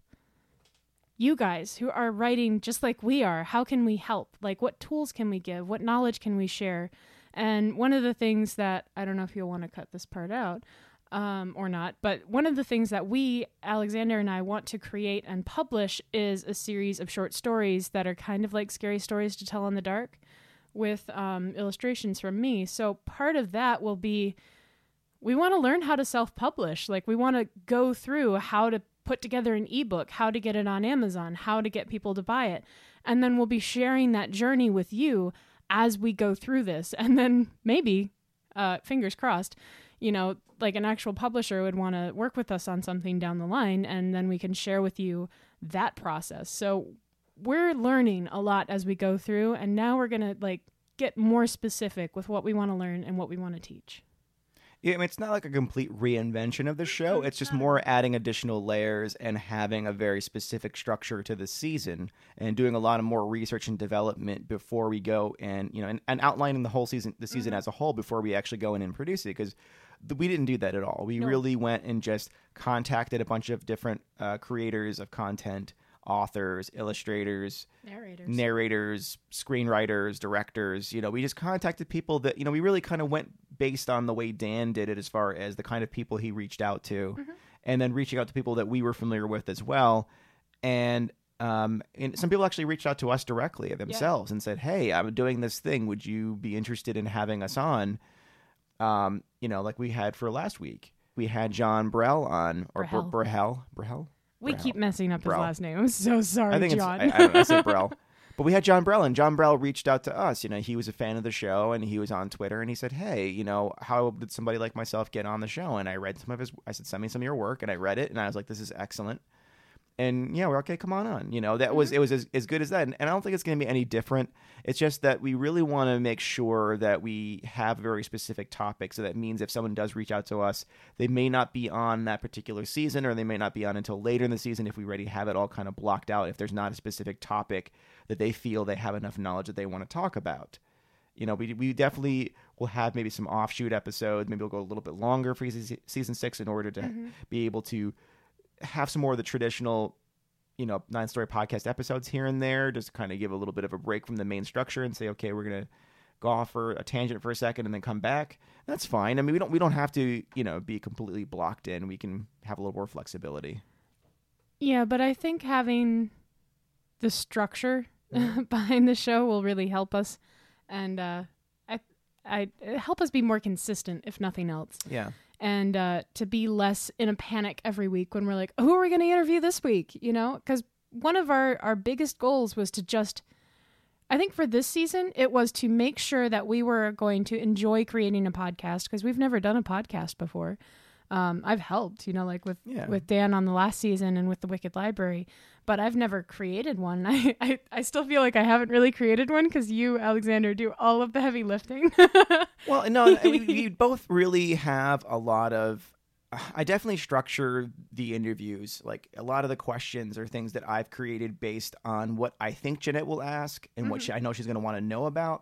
you guys who are writing just like we are? How can we help? Like, what tools can we give? What knowledge can we share? And one of the things that, I don't know if you'll want to cut this part out um, or not, but one of the things that we, Alexander and I, want to create and publish is a series of short stories that are kind of like scary stories to tell in the dark with um, illustrations from me. So part of that will be, we want to learn how to self-publish. Like, we want to go through how to put together an ebook, how to get it on Amazon, how to get people to buy it. And then we'll be sharing that journey with you as we go through this. And then maybe, uh, fingers crossed, you know, like an actual publisher would want to work with us on something down the line, and then we can share with you that process. So we're learning a lot as we go through, and now we're going to like get more specific with what we want to learn and what we want to teach. Yeah, I mean, it's not like a complete reinvention of the show. It's just more adding additional layers and having a very specific structure to the season and doing a lot of more research and development before we go and, you know, and, and outlining the whole season, the season mm-hmm. as a whole before we actually go in and produce it. Because we didn't do that at all. We no. really went and just contacted a bunch of different uh, creators of content, authors, illustrators, narrators. narrators, screenwriters, directors. You know, we just contacted people that, you know, we really kind of went based on the way Dan did it as far as the kind of people he reached out to mm-hmm. and then reaching out to people that we were familiar with as well. And, um, and some people actually reached out to us directly themselves yeah. and said, hey, I'm doing this thing. Would you be interested in having us on? Um, you know, like we had for last week. We had John Brell on, or Brahel. Brahel. Brahel? We Brahel. keep messing up his Brell. last name. I'm so sorry, I think John. It's, I, I don't know, I say Brell. But we had John Brell, and John Brell reached out to us. You know, he was a fan of the show, and he was on Twitter, and he said, hey, you know, how did somebody like myself get on the show? And I read some of his, I said, send me some of your work, and I read it, and I was like, this is excellent. And yeah, we're okay, come on on. You know, that was, it was as, as good as that. And, and I don't think it's going to be any different. It's just that we really want to make sure that we have very specific topics. So that means if someone does reach out to us, they may not be on that particular season, or they may not be on until later in the season if we already have it all kind of blocked out, if there's not a specific topic that they feel they have enough knowledge that they want to talk about. You know, we we definitely will have maybe some offshoot episodes. Maybe we'll go a little bit longer for season six in order to mm-hmm. be able to have some more of the traditional, you know, Nine Story podcast episodes here and there, just to kind of give a little bit of a break from the main structure and say, okay, we're going to go off for a tangent for a second and then come back. That's fine. I mean, we don't we don't have to, you know, be completely blocked in. We can have a little more flexibility. Yeah, but I think having the structure behind the show will really help us, and uh, I I help us be more consistent, if nothing else. Yeah. And uh, to be less in a panic every week when we're like, who are we going to interview this week? You know, because one of our, our biggest goals was to just, I think for this season, it was to make sure that we were going to enjoy creating a podcast, because we've never done a podcast before. Um, I've helped, you know, like with, yeah. with Dan on the last season and with the Wicked Library, but I've never created one. I, I, I still feel like I haven't really created one because you, Alexander, do all of the heavy lifting. Well, no, I mean, we both really have a lot of, I definitely structure the interviews. Like a lot of the questions are things that I've created based on what I think Jeanette will ask and mm-hmm. what she, I know she's going to want to know about.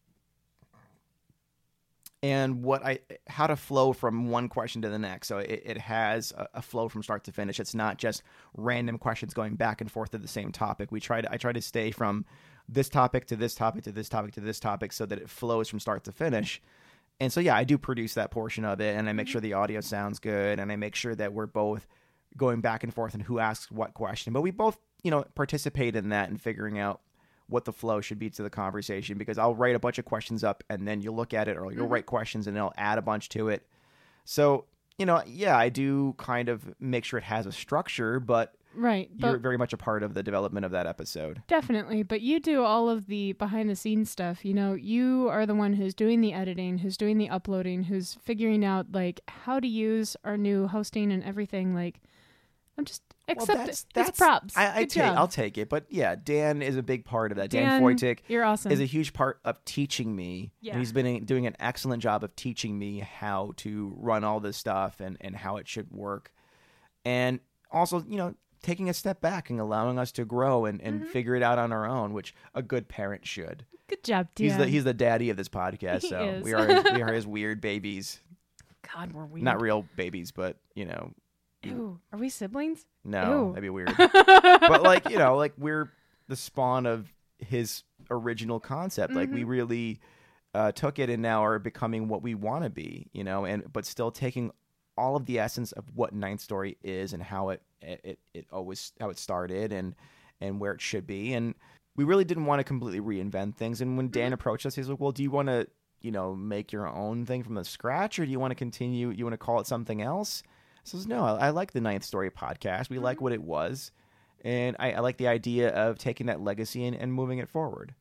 And what I, how to flow from one question to the next. So it, it has a, a flow from start to finish. It's not just random questions going back and forth to the same topic. We try to, I try to stay from this topic to this topic to this topic to this topic so that it flows from start to finish. And so, yeah, I do produce that portion of it, and I make sure the audio sounds good, and I make sure that we're both going back and forth and who asks what question. But we both, you know, participate in that and figuring out what the flow should be to the conversation, because I'll write a bunch of questions up and then you'll look at it, or you'll mm-hmm. write questions and I'll add a bunch to it. So, you know, yeah, I do kind of make sure it has a structure, but right, you're but very much a part of the development of that episode. Definitely. But you do all of the behind the scenes stuff. You know, you are the one who's doing the editing, who's doing the uploading, who's figuring out like how to use our new hosting and everything. Like, I'm just accept well, that's, it. That's, it's props. I, I Good take, job. I'll take it. But yeah, Dan is a big part of that. Dan, Dan Foytik you're awesome. is a huge part of teaching me. Yeah. And he's been doing an excellent job of teaching me how to run all this stuff and, and how it should work. And also, you know, taking a step back and allowing us to grow and, and mm-hmm. figure it out on our own, which a good parent should. Good job, Dan. He's the he's the daddy of this podcast, He so is. we are his, we are his weird babies. God, we're weird. Not real babies, but you know. Ew. Are we siblings? No, Ew. that'd be weird. But like, you know, like we're the spawn of his original concept. Mm-hmm. Like we really uh, took it and now are becoming what we want to be, you know, and but still taking all of the essence of what Ninth Story is and how it it it always how it started and and where it should be. And we really didn't want to completely reinvent things. And when Dan approached us, he's like, well, do you want to, you know, make your own thing from the scratch, or do you want to continue, you want to call it something else? So no, I, I like the Ninth Story podcast. We mm-hmm. like what it was. And I, I like the idea of taking that legacy and, and moving it forward.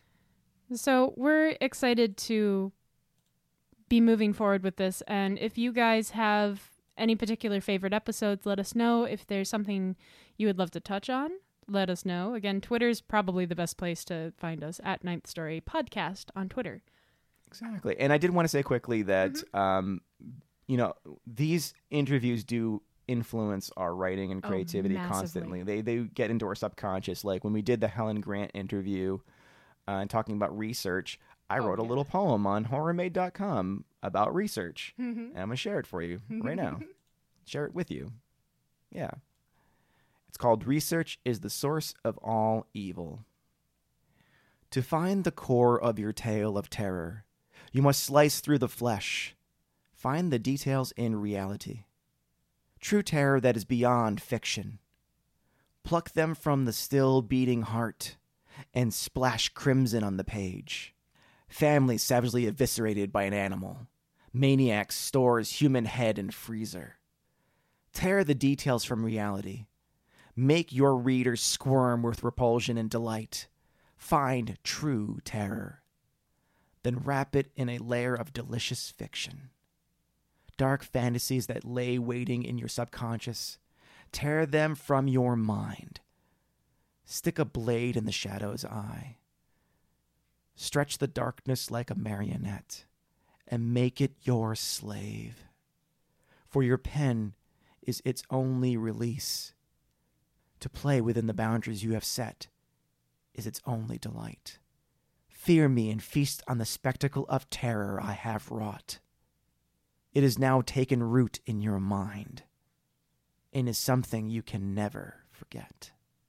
So we're excited to be moving forward with this. And if you guys have any particular favorite episodes, let us know. If there's something you would love to touch on, let us know. Again, Twitter's probably the best place to find us, at Ninth Story Podcast on Twitter. Exactly. And I did want to say quickly that mm-hmm. um, you know, these interviews do influence our writing and Oh, creativity massively. constantly. They they get into our subconscious. Like when we did the Helen Grant interview uh, and talking about research, I Oh, wrote a yeah. little poem on horror made dot com about research. And I'm going to share it for you right now. Share it with you. Yeah. It's called Research is the Source of All Evil. To find the core of your tale of terror, you must slice through the flesh. Find the details in reality. True terror that is beyond fiction. Pluck them from the still beating heart and splash crimson on the page. Family savagely eviscerated by an animal. Maniac stores human head in freezer. Tear the details from reality. Make your readers squirm with repulsion and delight. Find true terror. Then wrap it in a layer of delicious fiction. Dark fantasies that lay waiting in your subconscious. Tear them from your mind. Stick a blade in the shadow's eye. Stretch the darkness like a marionette and make it your slave. For your pen is its only release. To play within the boundaries you have set is its only delight. Fear me and feast on the spectacle of terror I have wrought. It has now taken root in your mind and is something you can never forget.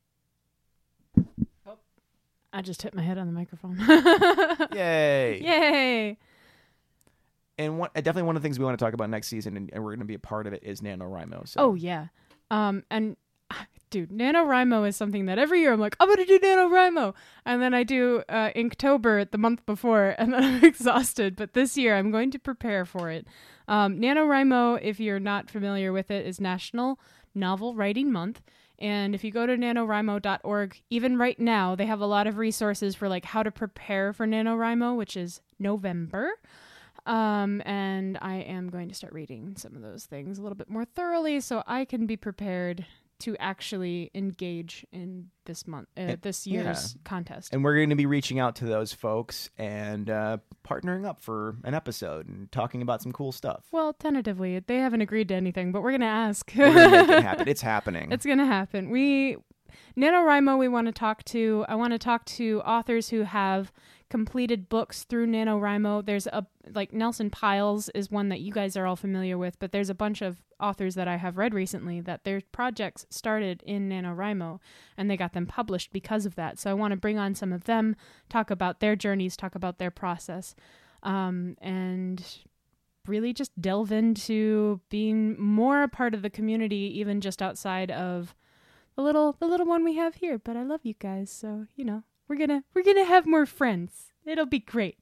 I just hit my head on the microphone. Yay! Yay! And one, definitely one of the things we want to talk about next season, and, and we're going to be a part of it, is NaNoWriMo. So. Oh, yeah. Um, and dude, NaNoWriMo is something that every year I'm like, I'm going to do NaNoWriMo. And then I do uh, Inktober the month before, and then I'm exhausted. But this year I'm going to prepare for it. Um, NaNoWriMo, if you're not familiar with it, is National Novel Writing Month. And if you go to NaNoWriMo dot org, even right now, they have a lot of resources for like how to prepare for NaNoWriMo, which is November. Um, and I am going to start reading some of those things a little bit more thoroughly so I can be prepared to actually engage in this month, uh, And- this year's yeah. contest. And we're going to be reaching out to those folks and uh, partnering up for an episode and talking about some cool stuff. Well, tentatively, they haven't agreed to anything, but we're going to ask. We're going to make it happen. It's happening. It's going to happen. We, NaNoWriMo, we want to talk to, I want to talk to authors who have completed books through NaNoWriMo. There's a, like Nelson Piles is one that you guys are all familiar with, but there's a bunch of authors that I have read recently that their projects started in NaNoWriMo and they got them published because of that. So I want to bring on some of them, talk about their journeys, talk about their process, um, and really just delve into being more a part of the community, even just outside of the little the little one we have here. But I love you guys, so you know we're gonna we're gonna have more friends. It'll be great.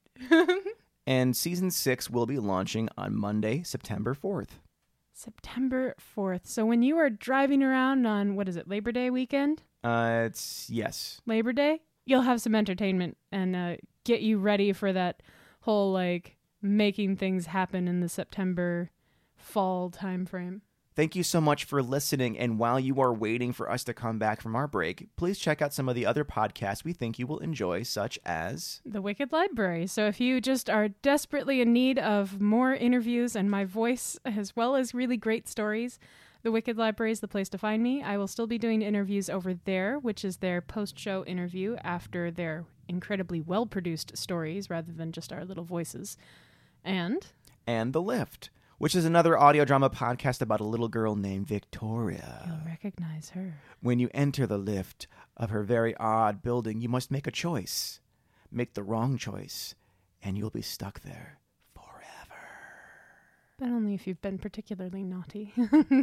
And season six will be launching on Monday, September fourth. September fourth. So when you are driving around on, what is it, Labor Day weekend? Uh, it's yes. Labor Day? You'll have some entertainment and uh, get you ready for that whole, like, making things happen in the September fall time frame. Thank you so much for listening. And while you are waiting for us to come back from our break, please check out some of the other podcasts we think you will enjoy, such as The Wicked Library. So if you just are desperately in need of more interviews and my voice, as well as really great stories, The Wicked Library is the place to find me. I will still be doing interviews over there, which is their post-show interview after their incredibly well-produced stories rather than just our little voices. And And The Lift, which is another audio drama podcast about a little girl named Victoria. you'll recognize her. When you enter the lift of her very odd building, you must make a choice. Make the wrong choice, and you'll be stuck there forever. But only if you've been particularly naughty.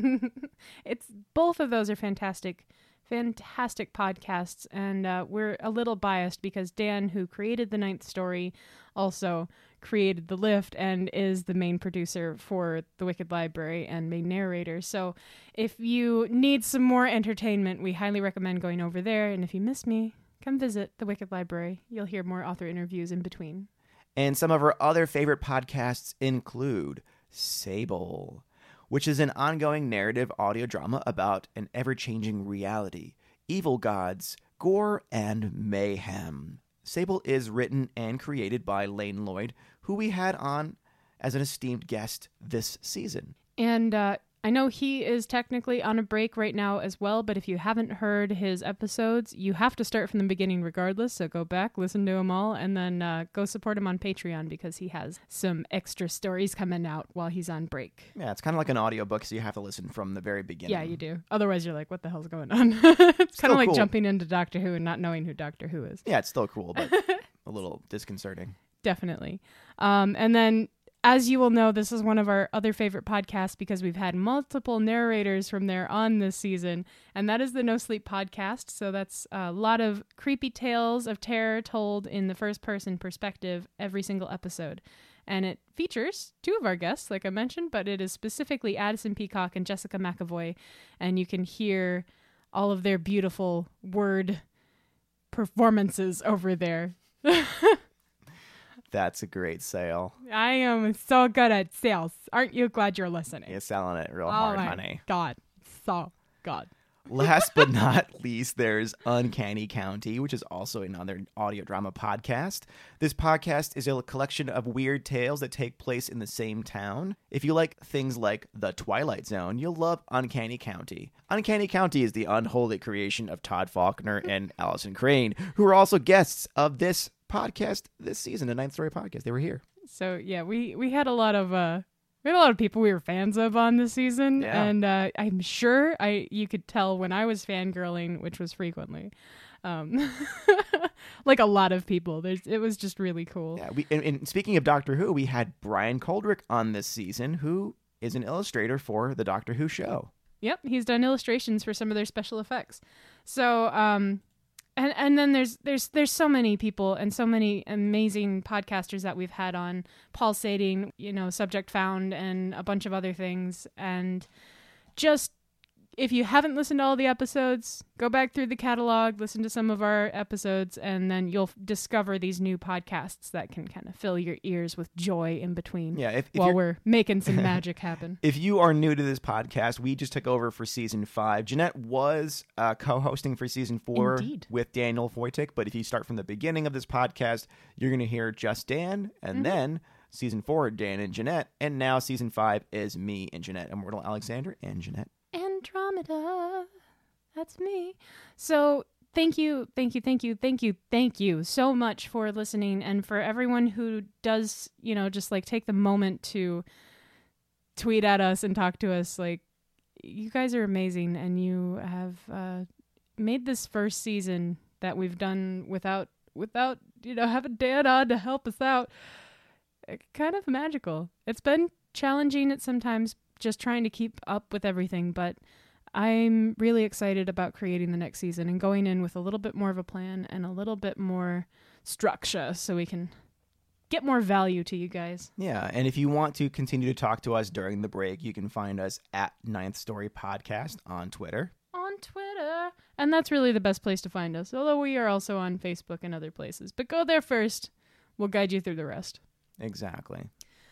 It's both of those are fantastic, fantastic podcasts, and uh, we're a little biased because Dan, who created The Ninth Story, also created The Lift and is the main producer for The Wicked Library and main narrator. So if you need some more entertainment, we highly recommend going over there. And if you miss me, come visit The Wicked Library. You'll hear more author interviews in between. And some of our other favorite podcasts include Sable, which is an ongoing narrative audio drama about an ever-changing reality, evil gods, gore, and mayhem. Sable is written and created by Lane Lloyd, who we had on as an esteemed guest this season. And uh, I know he is technically on a break right now as well, but if you haven't heard his episodes, you have to start from the beginning regardless. So go back, listen to them all, and then uh, go support him on Patreon because he has some extra stories coming out while he's on break. Yeah, it's kind of like an audiobook, so you have to listen from the very beginning. Yeah, you do. Otherwise, you're like, what the hell's going on? It's kind of like cool. jumping into Doctor Who and not knowing who Doctor Who is. Yeah, it's still cool, but a little disconcerting. Definitely. Um, and then, as you will know, this is one of our other favorite podcasts because we've had multiple narrators from there on this season, and that is the No Sleep podcast. So that's a lot of creepy tales of terror told in the first-person perspective every single episode. And it features two of our guests, like I mentioned, but it is specifically Addison Peacock and Jessica McAvoy, and you can hear all of their beautiful word performances over there. That's a great sale. I am so good at sales. Aren't you glad you're listening? You're selling it real oh hard, my honey. God. So good. Last but not least, there's Uncanny County, which is also another audio drama podcast. This podcast is a collection of weird tales that take place in the same town. If you like things like The Twilight Zone, you'll love Uncanny County. Uncanny County is the unholy creation of Todd Faulkner and Allison Crane, who are also guests of this podcast this season, the Ninth Story podcast. They were here. So yeah, we we had a lot of uh we had a lot of people we were fans of on this season, Yeah. and uh, I'm sure I you could tell when I was fangirling, which was frequently, um, like a lot of people. There's it was just really cool. Yeah, we and, and speaking of Doctor Who, we had Brian Koldrick on this season, who is an illustrator for the Doctor Who show. Yep, he's done illustrations for some of their special effects. So, um, and and then there's there's there's so many people and so many amazing podcasters that we've had on. Paul Sading, you know, Subject Found, and a bunch of other things. And just if you haven't listened to all the episodes, go back through the catalog, listen to some of our episodes, and then you'll discover these new podcasts that can kind of fill your ears with joy in between. Yeah, if, if while you're- we're making some magic happen. If you are new to this podcast, we just took over for season five. Jeanette was uh, co-hosting for season four Indeed. with Daniel Foytik, but if you start from the beginning of this podcast, you're going to hear just Dan, and mm-hmm. then season four, Dan and Jeanette, and now season five is me and Jeanette, Immortal Alexander and Jeanette. Andromeda, that's me. So thank you, thank you, thank you, thank you, thank you so much for listening, and for everyone who does, you know, just like take the moment to tweet at us and talk to us. Like, you guys are amazing, and you have uh, made this first season that we've done without, without, you know, having Dan on to help us out, kind of magical. It's been challenging at sometimes, just trying to keep up with everything, but I'm really excited about creating the next season and going in with a little bit more of a plan and a little bit more structure so we can get more value to you guys. Yeah, and if you want to continue to talk to us during the break, you can find us at Ninth Story Podcast on Twitter. On Twitter. And that's really the best place to find us, although we are also on Facebook and other places. But go there first. We'll guide you through the rest. Exactly.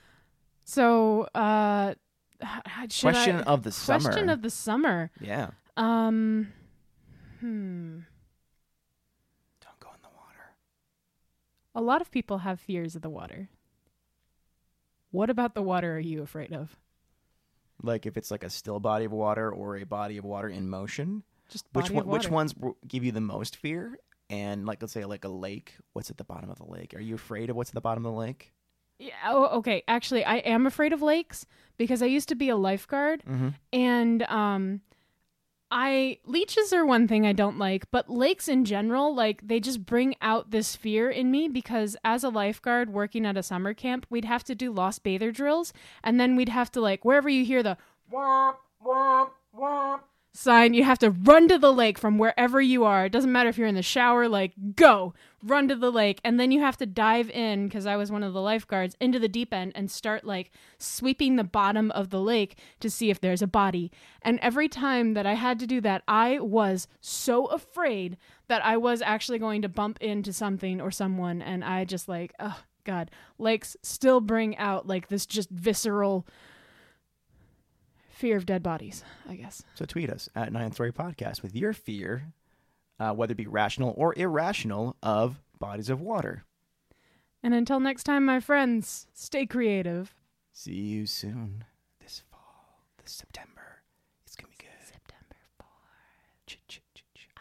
So, uh... Should question I, of the summer. Question of the summer. Yeah. Um. Hmm. Don't go in the water. A lot of people have fears of the water. What about the water are you afraid of? Like if it's like a still body of water or a body of water in motion. Just body which one, of water. Which ones give you the most fear? And like, let's say like a lake. What's at the bottom of the lake? Are you afraid of what's at the bottom of the lake? Yeah, oh, okay. Actually, I am afraid of lakes because I used to be a lifeguard, mm-hmm. and um, I leeches are one thing I don't like, but lakes in general, like they just bring out this fear in me because as a lifeguard working at a summer camp, we'd have to do lost bather drills, and then we'd have to like wherever you hear the womp womp womp sign, you have to run to the lake from wherever you are. It doesn't matter if you're in the shower, like go run to the lake, and then you have to dive in, because I was one of the lifeguards, into the deep end and start like sweeping the bottom of the lake to see if there's a body. And every time that I had to do that, I was so afraid that I was actually going to bump into something or someone, and I just like, oh god, lakes still bring out like this just visceral fear of dead bodies, I guess. So tweet us at Ninth Story Podcast with your fear, uh, whether it be rational or irrational, of bodies of water. And until next time, my friends, stay creative. See you soon this fall, this September. It's going to be good. September fourth. Ch- ch- ch- ch-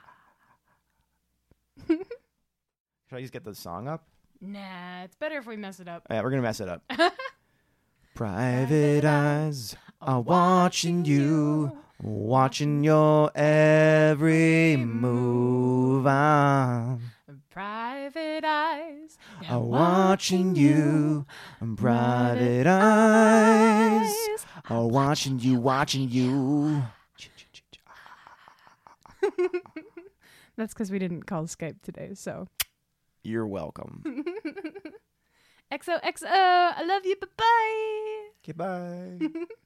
Should I just get the song up? Nah, it's better if we mess it up. Yeah, we're going to mess it up. Private eyes are watching you, watching your every move. On. Private eyes Are watching you, private eyes are watching you, watching you. That's because we didn't call Skype today, so. You're welcome. X O X O, I love you, bye-bye. Okay, bye.